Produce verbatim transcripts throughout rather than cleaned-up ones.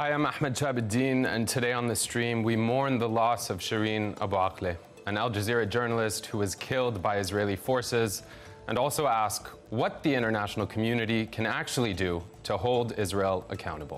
Hi, I'm Ahmed Shahabuddin, and today on the stream we mourn the loss of Shireen Abu Akleh, an Al Jazeera journalist who was killed by Israeli forces, and also ask what the international community can actually do to hold Israel accountable.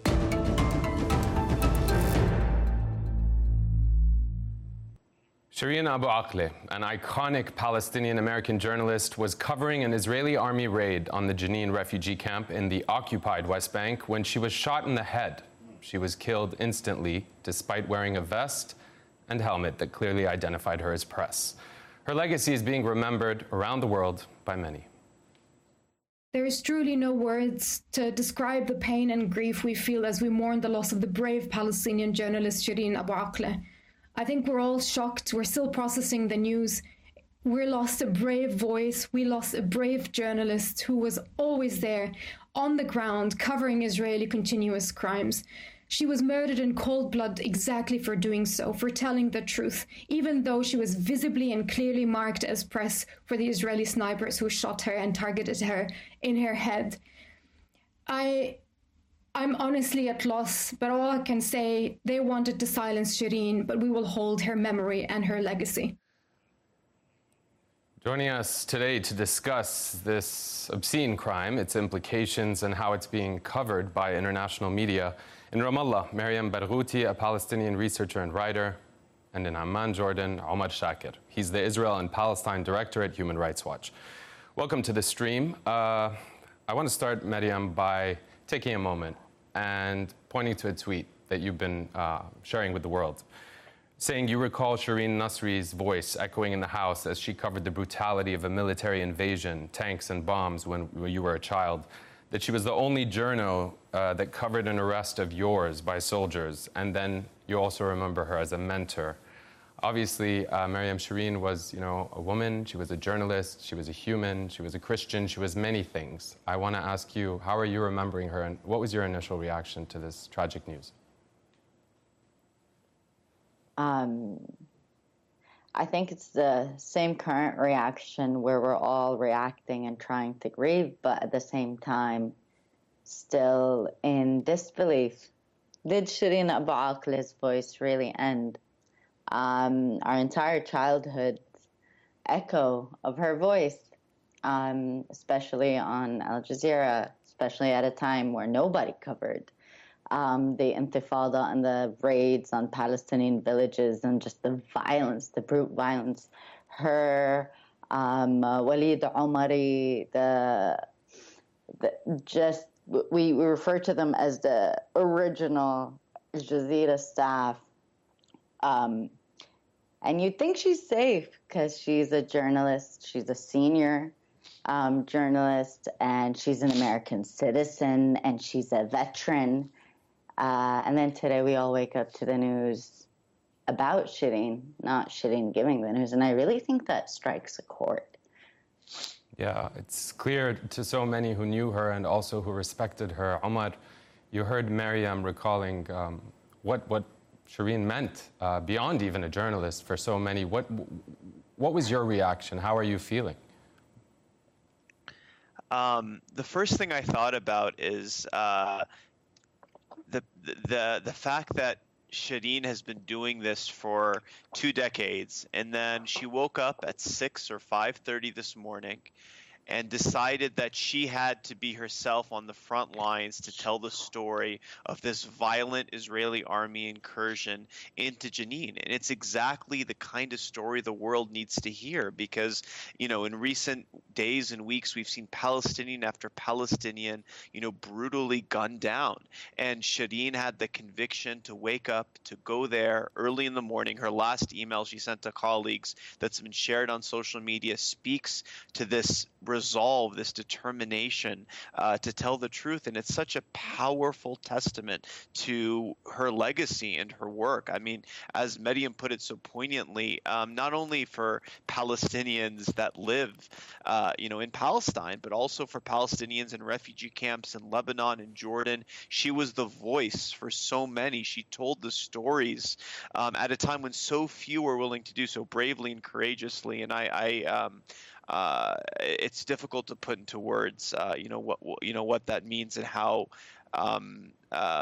Shireen Abu Akleh, an iconic Palestinian-American journalist, was covering an Israeli army raid on the Jenin refugee camp in the occupied West Bank when she was shot in the head. She was killed instantly, despite wearing a vest and helmet that clearly identified her as press. Her legacy is being remembered around the world by many. There is truly no words to describe the pain and grief we feel as we mourn the loss of the brave Palestinian journalist Shireen Abu Akleh. I think we're all shocked. We're still processing the news. We lost a brave voice. We lost a brave journalist who was always there on the ground covering Israeli continuous crimes. She was murdered in cold blood exactly for doing so, for telling the truth, even though she was visibly and clearly marked as press for the Israeli snipers who shot her and targeted her in her head. I... I'm honestly at loss, but all I can say, they wanted to silence Shireen, but we will hold her memory and her legacy. Joining us today to discuss this obscene crime, its implications, and how it's being covered by international media, in Ramallah, Mariam Barghouti, a Palestinian researcher and writer, and in Amman, Jordan, Omar Shakir. He's the Israel and Palestine director at Human Rights Watch. Welcome to the stream. Uh, I want to start, Mariam, by taking a moment and pointing to a tweet that you've been uh, sharing with the world, saying you recall Shireen Nasri's voice echoing in the house as she covered the brutality of a military invasion, tanks and bombs when, when you were a child, that she was the only journo uh, that covered an arrest of yours by soldiers, and then you also remember her as a mentor. Obviously, uh, Mariam, Shireen was, you know, a woman, she was a journalist, she was a human, she was a Christian, she was many things. I want to ask you, how are you remembering her, and what was your initial reaction to this tragic news? Um, I think it's the same current reaction where we're all reacting and trying to grieve, but at the same time, still in disbelief. Did Shireen Abu Akleh's voice really end? Um, our entire childhood echo of her voice, um, especially on Al Jazeera, especially at a time where nobody covered um, the Intifada and the raids on Palestinian villages and just the violence, the brute violence. Her, um, uh, Walid Omari, the, the just we, we refer to them as the original Al Jazeera staff. Um, and you'd think she's safe because she's a journalist, she's a senior um, journalist, and she's an American citizen, and she's a veteran. Uh, and then today we all wake up to the news about Shireen, not Shireen giving the news, and I really think that strikes a chord. Yeah, it's clear to so many who knew her and also who respected her. Omar, you heard Mariam recalling um, what what Shireen meant uh, beyond even a journalist for so many. What what was your reaction? How are you feeling? Um, the first thing I thought about is uh, the the the fact that Shireen has been doing this for two decades, and then she woke up at six or five thirty this morning and decided that she had to be herself on the front lines to tell the story of this violent Israeli army incursion into Jenin. And it's exactly the kind of story the world needs to hear because, you know, in recent days and weeks, we've seen Palestinian after Palestinian, you know, brutally gunned down. And Shireen had the conviction to wake up, to go there early in the morning. Her last email she sent to colleagues that's been shared on social media speaks to this resolve, this determination uh, to tell the truth. And it's such a powerful testament to her legacy and her work. I mean, as Mariam put it so poignantly, um, not only for Palestinians that live, uh, you know, in Palestine, but also for Palestinians in refugee camps in Lebanon and Jordan. She was the voice for so many. She told the stories um, at a time when so few were willing to do so bravely and courageously. And I, I um, Uh, it's difficult to put into words, uh, you know what you know what that means and how um, uh,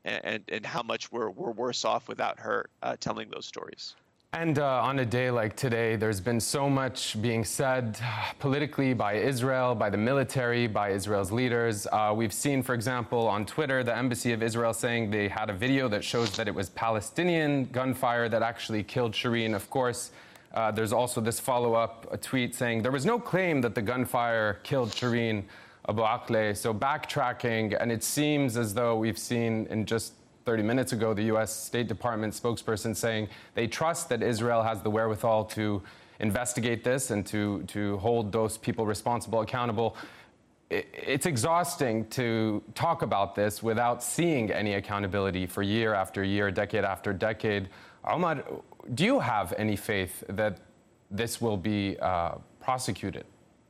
and, and how much we're, we're worse off without her uh, telling those stories. And uh, on a day like today, there's been so much being said politically by Israel, by the military, by Israel's leaders. Uh, we've seen, for example, on Twitter, the Embassy of Israel saying they had a video that shows that it was Palestinian gunfire that actually killed Shireen. Of course, uh, there's also this follow-up a tweet saying there was no claim that the gunfire killed Shireen Abu Akleh. So backtracking, and it seems as though we've seen in just thirty minutes ago, the U S State Department spokesperson saying they trust that Israel has the wherewithal to investigate this and to, to hold those people responsible accountable. It's exhausting to talk about this without seeing any accountability for year after year, decade after decade. Omar, do you have any faith that this will be uh, prosecuted?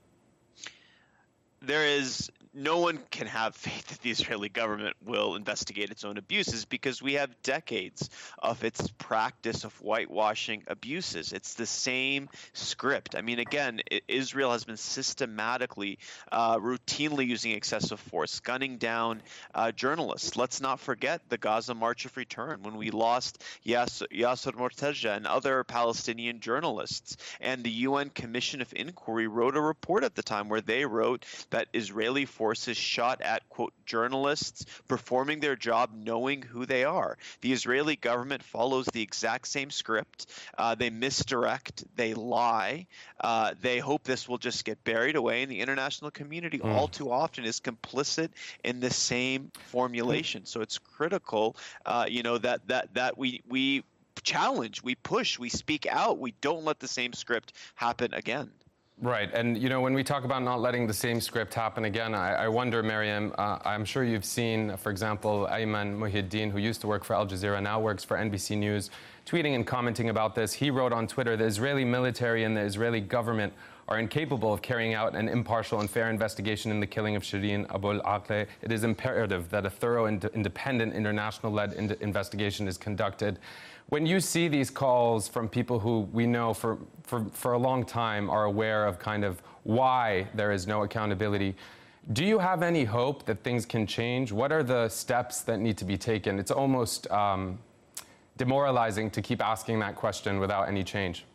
There is no one can have faith that the Israeli government will investigate its own abuses because we have decades of its practice of whitewashing abuses. It's the same script. I mean, again, Israel has been systematically, uh, routinely using excessive force, gunning down uh, journalists. Let's not forget the Gaza March of Return when we lost Yasser, Yasser Mortaja and other Palestinian journalists. And the U N Commission of Inquiry wrote a report at the time where they wrote that Israeli forces forces shot at, quote, journalists performing their job knowing who they are. The Israeli government follows the exact same script. Uh, they misdirect. They lie. Uh, they hope this will just get buried away, and the international community mm. all too often is complicit in the same formulation. So it's critical, uh, you know, that that that we we challenge, we push, we speak out. We don't let the same script happen again. Right. And, you know, when we talk about not letting the same script happen again, I, I wonder, Maryam, uh, I'm sure you've seen, for example, Ayman Muhyiddin, who used to work for Al Jazeera, now works for N B C News, tweeting and commenting about this. He wrote on Twitter, the Israeli military and the Israeli government are incapable of carrying out an impartial and fair investigation in the killing of Shireen Abu Akleh. It is imperative that a thorough and independent international-led in investigation is conducted. When you see these calls from people who we know for, for, for a long time are aware of kind of why there is no accountability, do you have any hope that things can change? What are the steps that need to be taken? It's almost um, demoralizing to keep asking that question without any change.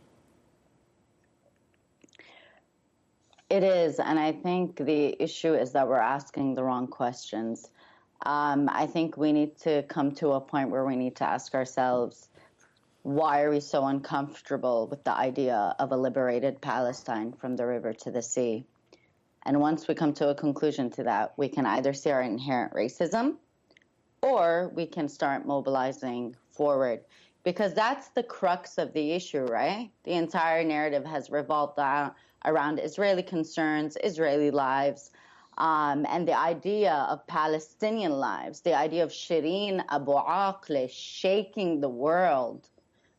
It is, and I think the issue is that we're asking the wrong questions. Um, I think we need to come to a point where we need to ask ourselves, why are we so uncomfortable with the idea of a liberated Palestine from the river to the sea? And once we come to a conclusion to that, we can either see our inherent racism, or we can start mobilizing forward. Because that's the crux of the issue, right? The entire narrative has revolved around Israeli concerns, Israeli lives, um, and the idea of Palestinian lives, the idea of Shireen Abu Akleh shaking the world,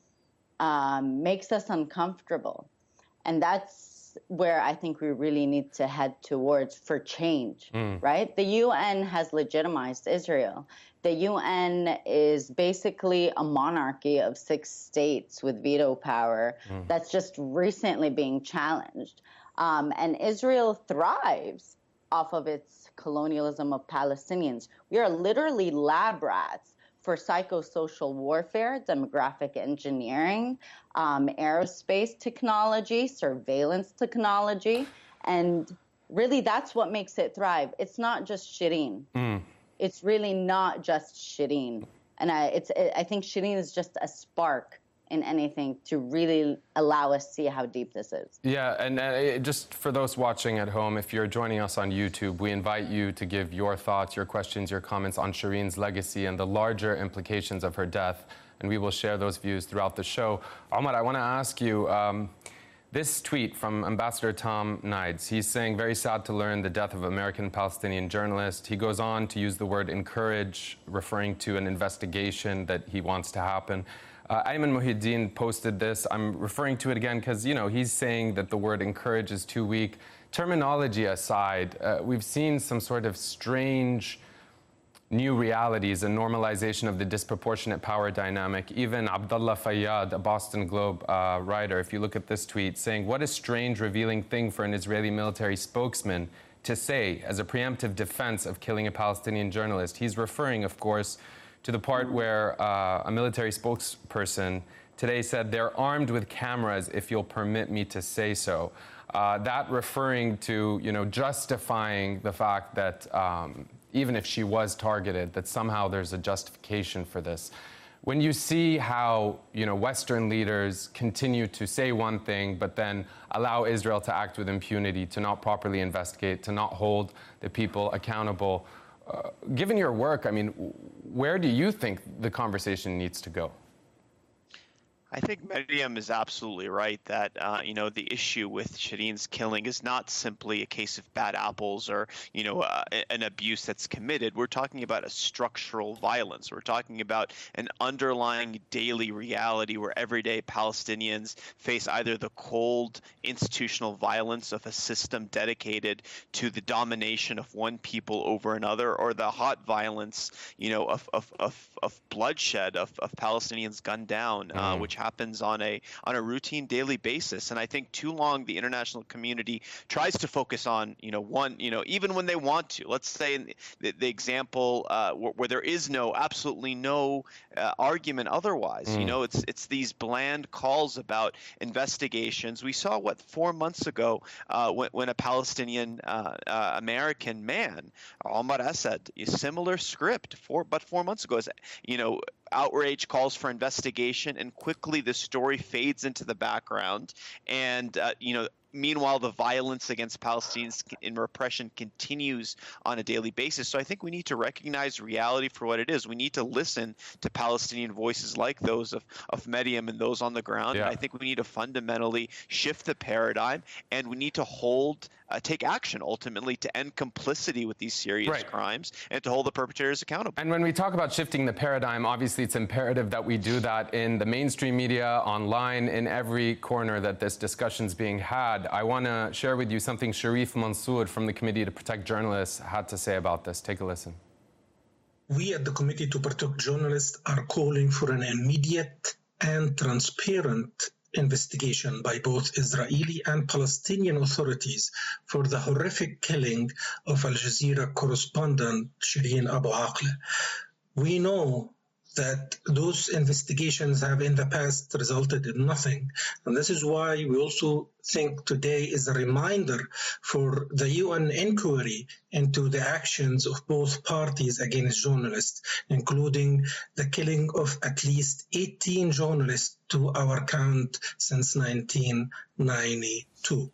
um, makes us uncomfortable. And that's where I think we really need to head towards for change, mm. right? The U N has legitimized Israel. The U N is basically a monarchy of six states with veto power mm. that's just recently being challenged. Um, and Israel thrives off of its colonialism of Palestinians. We are literally lab rats for psychosocial warfare, demographic engineering, um, aerospace technology, surveillance technology. And really, that's what makes it thrive. It's not just Shireen. Mm. It's really not just Shireen. And I, it's, it, I think Shireen is just a spark in anything to really allow us to see how deep this is. Yeah, and uh, just for those watching at home, if you're joining us on YouTube, we invite you to give your thoughts, your questions, your comments on Shireen's legacy and the larger implications of her death, and we will share those views throughout the show. Omar, I want to ask you, um, this tweet from Ambassador Tom Nides, he's saying, very sad to learn the death of American-Palestinian journalist. He goes on to use the word encourage, referring to an investigation that he wants to happen. Uh, Ayman Muhyiddin posted this. I'm referring to it again because, you know, he's saying that the word encourage is too weak. Terminology aside, uh, we've seen some sort of strange new realities and normalization of the disproportionate power dynamic. Even Abdullah Fayyad, a Boston Globe uh, writer, if you look at this tweet, saying, what a strange, revealing thing for an Israeli military spokesman to say as a preemptive defense of killing a Palestinian journalist. He's referring, of course, to the part where uh, a military spokesperson today said they're armed with cameras, if you'll permit me to say so. Uh, that referring to, you know, justifying the fact that um, even if she was targeted, that somehow there's a justification for this. When you see how, you know, Western leaders continue to say one thing, but then allow Israel to act with impunity, to not properly investigate, to not hold the people accountable, uh, given your work, I mean, where do you think the conversation needs to go? I think Maryam is absolutely right that, uh, you know, the issue with Shireen's killing is not simply a case of bad apples or, you know, uh, an abuse that's committed. We're talking about a structural violence. We're talking about an underlying daily reality where everyday Palestinians face either the cold institutional violence of a system dedicated to the domination of one people over another, or the hot violence, you know, of, of, of, of bloodshed, of, of Palestinians gunned down, uh, mm. which happens on a on a routine daily basis. And I think too long the international community tries to focus on, you know, one, you know, even when they want to. Let's say in the, the example uh, where, where there is no, absolutely no uh, argument otherwise. Mm. You know, it's it's these bland calls about investigations. We saw what four months ago uh, when, when a Palestinian uh, uh, American man, Omar Assad, a similar script four but four months ago, is, you know, outrage calls for investigation, and quickly the story fades into the background. And, uh, you know, meanwhile, the violence against Palestinians in repression continues on a daily basis. So I think we need to recognize reality for what it is. We need to listen to Palestinian voices like those of, of Maryam and those on the ground. Yeah. And I think we need to fundamentally shift the paradigm, and we need to hold, uh, take action ultimately to end complicity with these serious right. crimes and to hold the perpetrators accountable. And when we talk about shifting the paradigm, obviously it's imperative that we do that in the mainstream media, online, in every corner that this discussion is being had. I want to share with you something Sharif Mansour from the Committee to Protect Journalists had to say about this. Take a listen. We at the Committee to Protect Journalists are calling for an immediate and transparent investigation by both Israeli and Palestinian authorities for the horrific killing of Al Jazeera correspondent Shireen Abu Akleh. We know that those investigations have in the past resulted in nothing. And this is why we also think today is a reminder for the U N inquiry into the actions of both parties against journalists, including the killing of at least eighteen journalists to our count since nineteen ninety-two.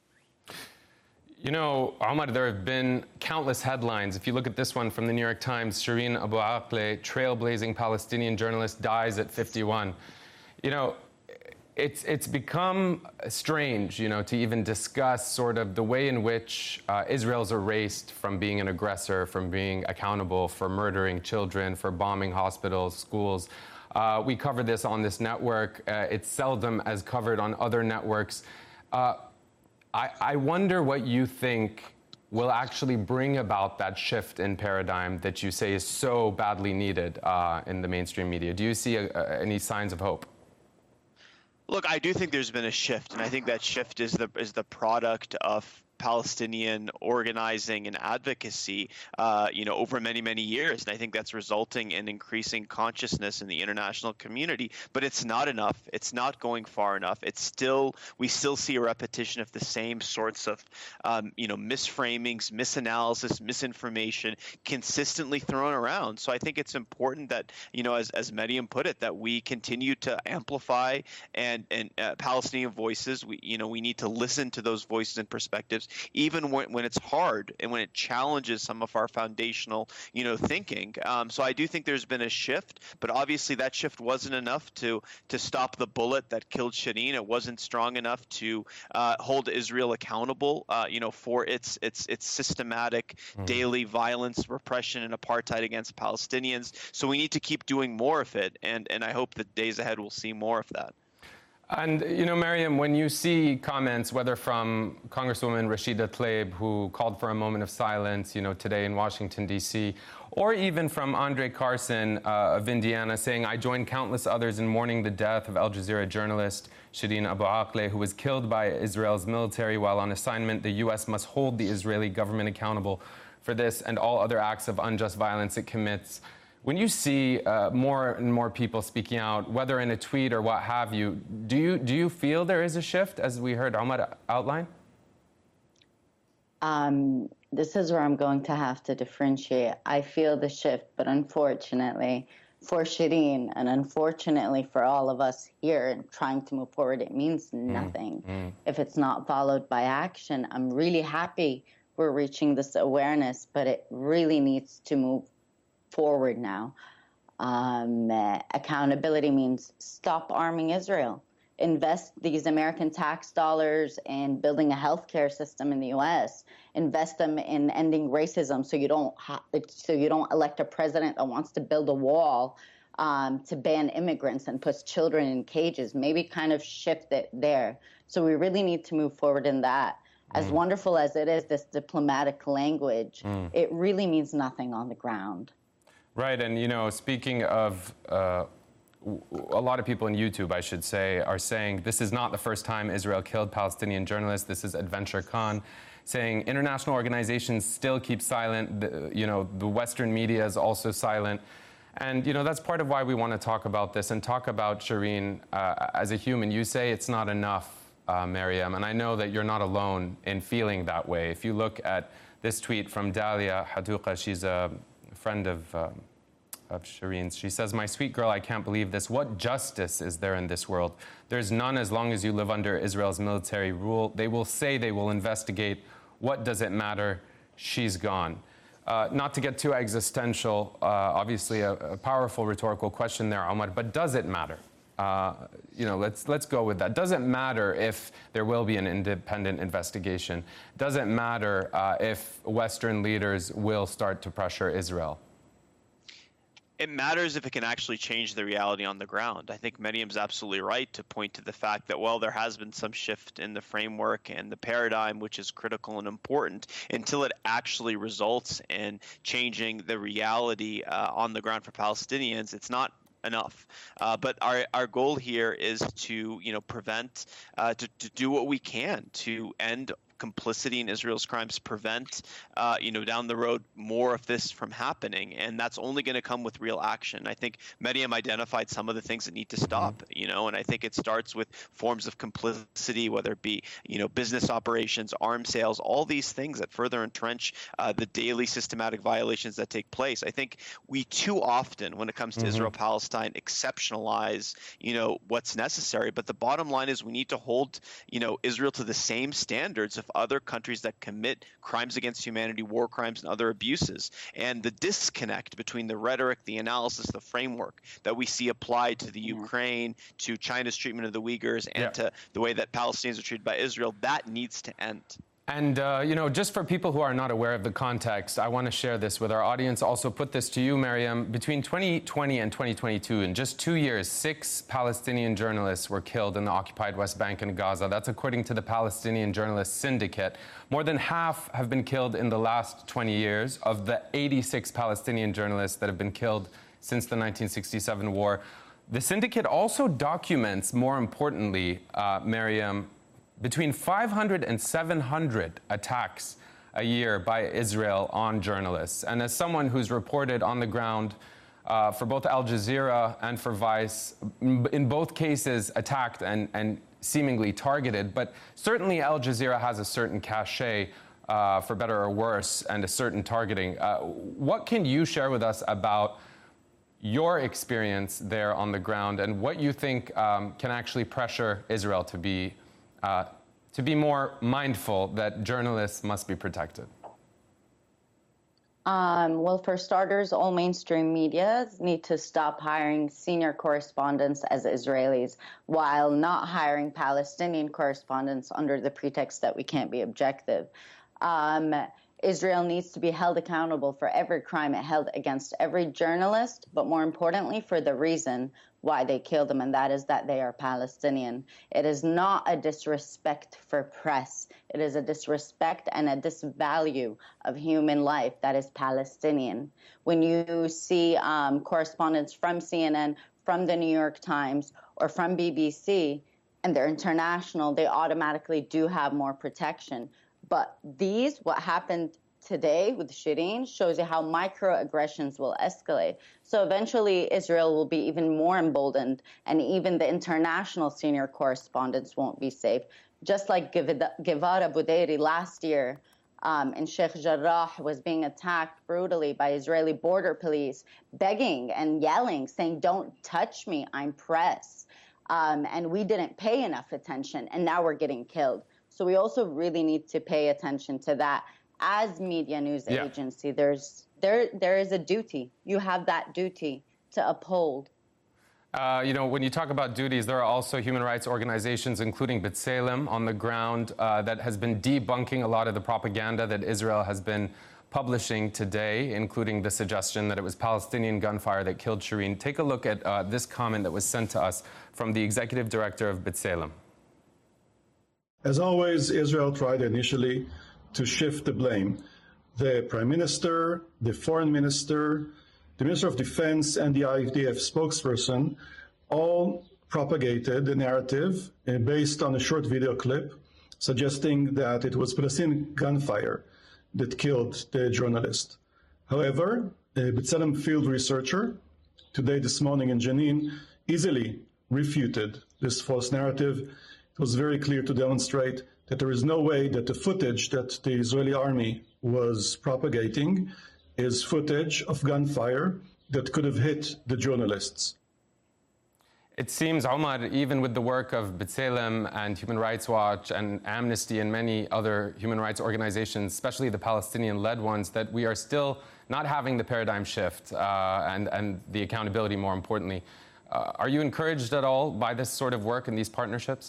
You know, Omar, there have been countless headlines. If you look at this one from the New York Times, Shireen Abu Akleh, trailblazing Palestinian journalist, dies at fifty-one. You know, it's it's become strange, you know, to even discuss sort of the way in which uh, Israel's erased from being an aggressor, from being accountable for murdering children, for bombing hospitals, schools. Uh, we cover this on this network. Uh, it's seldom as covered on other networks. Uh, I, I wonder what you think will actually bring about that shift in paradigm that you say is so badly needed uh, in the mainstream media. Do you see a, a, any signs of hope? Look, I do think there's been a shift, and I think that shift is the is the product of Palestinian organizing and advocacy, uh, you know, over many, many years. And I think that's resulting in increasing consciousness in the international community. But it's not enough. It's not going far enough. It's still, we still see a repetition of the same sorts of, um, you know, misframings, misanalysis, misinformation consistently thrown around. So I think it's important that, you know, as, as Maryam put it, that we continue to amplify and, and uh, Palestinian voices. We, you know, we need to listen to those voices and perspectives, even when, when it's hard and when it challenges some of our foundational, you know, thinking. Um, so I do think there's been a shift, but obviously that shift wasn't enough to to stop the bullet that killed Shireen. It wasn't strong enough to uh, hold Israel accountable, uh, you know, for its its its systematic mm. daily violence, repression, and apartheid against Palestinians. So we need to keep doing more of it, and and I hope the days ahead will see more of that. And, you know, Maryam, when you see comments, whether from Congresswoman Rashida Tlaib, who called for a moment of silence, you know, today in Washington, D C, or even from Andre Carson uh, of Indiana saying, I join countless others in mourning the death of Al Jazeera journalist Shireen Abu Akleh, who was killed by Israel's military while on assignment. The U S must hold the Israeli government accountable for this and all other acts of unjust violence it commits. When you see uh, more and more people speaking out, whether in a tweet or what have you, do you do you feel there is a shift, as we heard Omar outline? Um, this is where I'm going to have to differentiate. I feel the shift, but unfortunately for Shireen and unfortunately for all of us here and trying to move forward, it means nothing mm, mm. if it's not followed by action. I'm really happy we're reaching this awareness, but it really needs to move forward now. Um, uh, accountability means stop arming Israel. Invest these American tax dollars in building a healthcare system in the U S. Invest them in ending racism, so you don't ha- so you don't elect a president that wants to build a wall um, to ban immigrants and puts children in cages. Maybe kind of shift it there. So we really need to move forward in that. As mm. wonderful as it is, this diplomatic language, mm. it really means nothing on the ground. Right, and you know, speaking of. Uh A lot of people on YouTube, I should say, are saying this is not the first time Israel killed Palestinian journalists. This is Adventure Khan saying international organizations still keep silent. The, you know, the Western media is also silent. And, you know, that's part of why we want to talk about this and talk about Shireen uh, as a human. You say it's not enough, uh, Maryam, and I know that you're not alone in feeling that way. If you look at this tweet from Dalia Hadouqa, she's a friend of... Uh, of Shireen's. She says, "My sweet girl, I can't believe this. What justice is there in this world? There's none as long as you live under Israel's military rule. They will say they will investigate. What does it matter? She's gone." Uh, not to get too existential, uh, obviously a, a powerful rhetorical question there, Omar, but does it matter? Uh, you know, let's let's go with that. Does it matter if there will be an independent investigation? Does it matter uh, if Western leaders will start to pressure Israel? It matters if it can actually change the reality on the ground. I think Maryam's absolutely right to point to the fact that, well, there has been some shift in the framework and the paradigm, which is critical and important, until it actually results in changing the reality uh, on the ground for Palestinians. It's not enough. Uh, but our, our goal here is to, you know, prevent, uh, to, to do what we can to end complicity in Israel's crimes, prevent, uh, you know, down the road more of this from happening. And that's only going to come with real action. I think Maryam identified some of the things that need to stop, you know, and I think it starts with forms of complicity, whether it be, you know, business operations, arms sales, all these things that further entrench uh, the daily systematic violations that take place. I think we too often, when it comes to mm-hmm. Israel-Palestine, exceptionalize, you know, what's necessary. But the bottom line is we need to hold, you know, Israel to the same standards of other countries that commit crimes against humanity, war crimes, and other abuses. And the disconnect between the rhetoric, the analysis, the framework that we see applied to the mm-hmm. Ukraine, to China's treatment of the Uyghurs, and yeah. to the way that Palestinians are treated by Israel, that needs to end. And, uh, you know, just for people who are not aware of the context, I want to share this with our audience. Also put this to you, Maryam. Between twenty twenty and twenty twenty-two, in just two years, six Palestinian journalists were killed in the occupied West Bank and Gaza. That's according to the Palestinian Journalists Syndicate. More than half have been killed in the last twenty years of the eighty-six Palestinian journalists that have been killed since the nineteen sixty-seven war. The Syndicate also documents, more importantly, uh, Maryam, between five hundred and seven hundred attacks a year by Israel on journalists. And as someone who's reported on the ground uh, for both Al Jazeera and for Vice, in both cases attacked and, and seemingly targeted, but certainly Al Jazeera has a certain cachet, uh, for better or worse, and a certain targeting. Uh, what can you share with us about your experience there on the ground and what you think um, can actually pressure Israel to be Uh, to be more mindful that journalists must be protected? Um, well, for starters, all mainstream media need to stop hiring senior correspondents as Israelis while not hiring Palestinian correspondents under the pretext that we can't be objective. Um, Israel needs to be held accountable for every crime it held against every journalist, but more importantly, for the reason why they killed them, and that is that they are Palestinian. It is not a disrespect for press. It is a disrespect and a disvalue of human life that is Palestinian. When you see um, correspondents from C N N, from the New York Times, or from B B C, and they're international, they automatically do have more protection. But these, what happened today with Shireen shows you how microaggressions will escalate. So eventually Israel will be even more emboldened, and even the international senior correspondents won't be safe. Just like Givara Budeiri last year um, in Sheikh Jarrah was being attacked brutally by Israeli border police, begging and yelling, saying, "Don't touch me, I'm press." Um, and we didn't pay enough attention, and now we're getting killed. So we also really need to pay attention to that. As media news yeah. agency, there's there there is a duty. You have that duty to uphold. Uh, you know, when you talk about duties, there are also human rights organizations, including B'Tselem, on the ground uh, that has been debunking a lot of the propaganda that Israel has been publishing today, including the suggestion that it was Palestinian gunfire that killed Shireen. Take a look at uh, this comment that was sent to us from the executive director of B'Tselem. As always, Israel tried initially to shift the blame. The Prime Minister, the Foreign Minister, the Minister of Defense, and the I D F spokesperson all propagated the narrative uh, based on a short video clip suggesting that it was Palestinian gunfire that killed the journalist. However, a B'Tselem field researcher, today, this morning in Jenin, easily refuted this false narrative. It was very clear to demonstrate that there is no way that the footage that the Israeli army was propagating is footage of gunfire that could have hit the journalists. It seems, Omar, even with the work of B'Tselem and Human Rights Watch and Amnesty and many other human rights organizations, especially the Palestinian-led ones, that we are still not having the paradigm shift uh, and, and the accountability, more importantly. Uh, are you encouraged at all by this sort of work and these partnerships?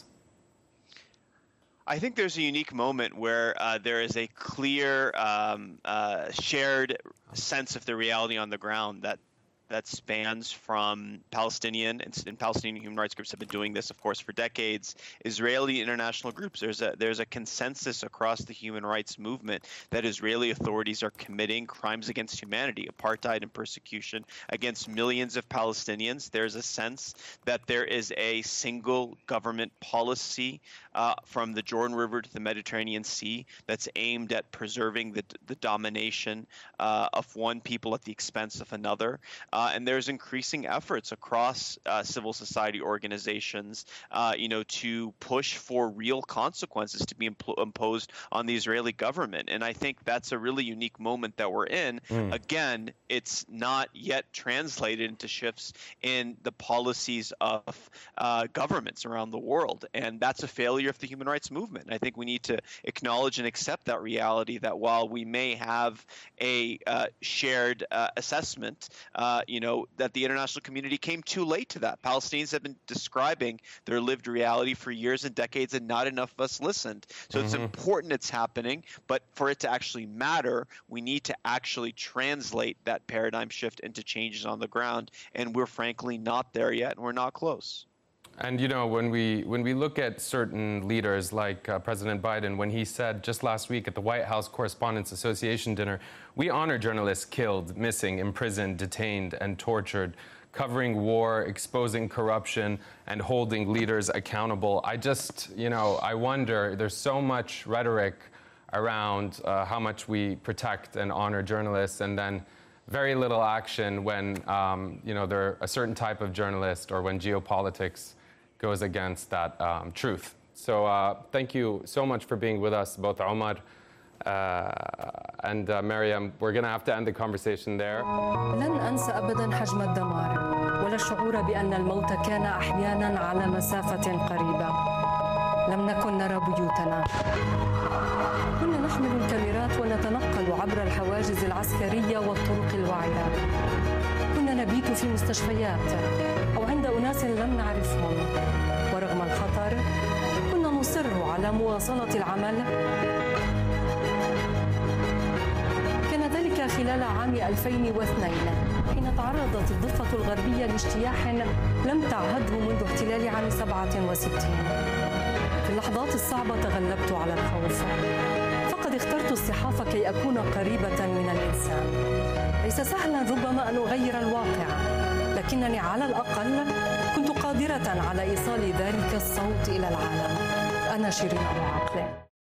I think there's a unique moment where uh, there is a clear um, uh, shared sense of the reality on the ground that that spans from Palestinian and, and Palestinian human rights groups have been doing this, of course, for decades. Israeli international groups. There's a there's a consensus across the human rights movement that Israeli authorities are committing crimes against humanity, apartheid and persecution against millions of Palestinians. There's a sense that there is a single government policy uh, from the Jordan River to the Mediterranean Sea that's aimed at preserving the the domination uh, of one people at the expense of another. Uh, and there's increasing efforts across uh, civil society organizations, uh, you know, to push for real consequences to be impl- imposed on the Israeli government. And I think that's a really unique moment that we're in. Mm. Again, it's not yet translated into shifts in the policies of uh, governments around the world. And that's a failure of the human rights movement. And I think we need to acknowledge and accept that reality that while we may have a uh, shared uh, assessment, uh, you know, that the international community came too late to that. Palestinians have been describing their lived reality for years and decades, and not enough of us listened. So mm-hmm. it's important it's happening, but for it to actually matter, we need to actually translate that paradigm shift into changes on the ground, and we're frankly not there yet, and we're not close. And, you know, when we when we look at certain leaders like uh, President Biden, when he said just last week at the White House Correspondents Association dinner, we honor journalists killed, missing, imprisoned, detained, and tortured, covering war, exposing corruption, and holding leaders accountable. I just, you know, I wonder, there's so much rhetoric around uh, how much we protect and honor journalists, and then very little action when, um, you know, they're a certain type of journalist or when geopolitics goes against that um, truth. So uh, thank you so much for being with us, both Omar uh, and uh, Mariam. We're going to have to end the conversation there. لن أنسى أبدا حجم الدمار ولا الشعور بأن الموت كان أحيانا على مسافة قريبة. لم نكن نرى بيوتنا. كنا نحمل الكاميرات ونتنقل عبر الحواجز العسكرية والطرق الوعرة. كنا نبيت في مستشفيات أو عند أناس لم نعرفهم. ورغم الخطر كنا نصر على مواصلة العمل. كان ذلك خلال عام ألفين واثنين حين تعرضت الضفة الغربية لاجتياح لم تعهده منذ احتلال عام سبعة وستين. في اللحظات الصعبة تغلبت على الخوف. فقد اخترت الصحافة كي أكون قريبة من الإنسان. ليس سهلا ربما أن أغير الواقع، لكنني على الأقل كنت قادرة على إيصال ذلك الصوت إلى العالم. أنا شيرين أبو عقلة.